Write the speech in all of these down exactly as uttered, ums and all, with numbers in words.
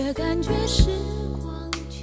却感觉时光去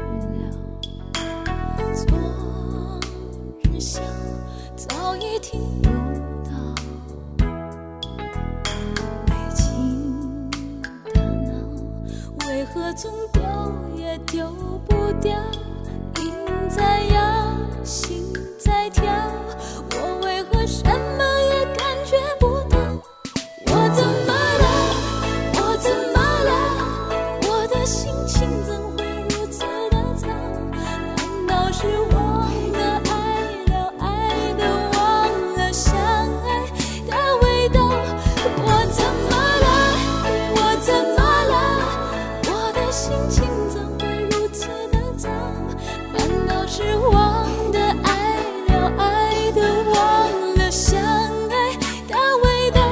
了，昨日笑早已听不到，北京的闹为何总丢也丢不掉，音在摇，心在跳，我为何什么也感觉不到？我怎么了？我怎么了？我的心情怎会如此的糟？难道是忘了爱了，爱的忘了相爱的味道？我怎么了？我怎么了？我的心情怎会如此的糟？难道是忘了爱了，爱的忘了相爱的味道？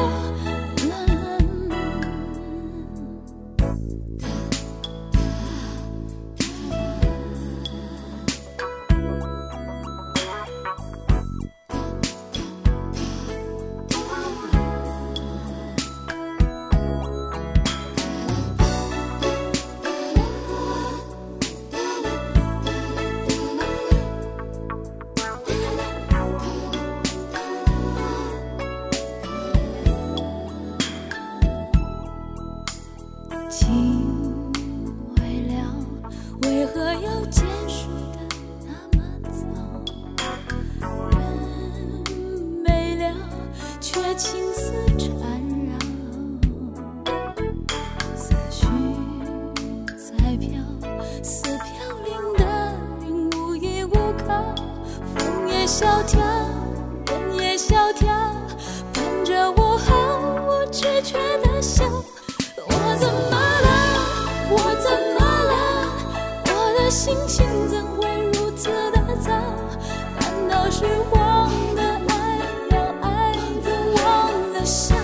情未了，为何要结束的那么早？人没了，却情丝缠绕，思绪在飘，似飘零的云，无依无靠，风也萧条，人也萧条，伴着我毫无知觉的笑。我怎么了？我怎么了？我的心情怎会如此的糟？难道是忘了爱了，爱的忘了想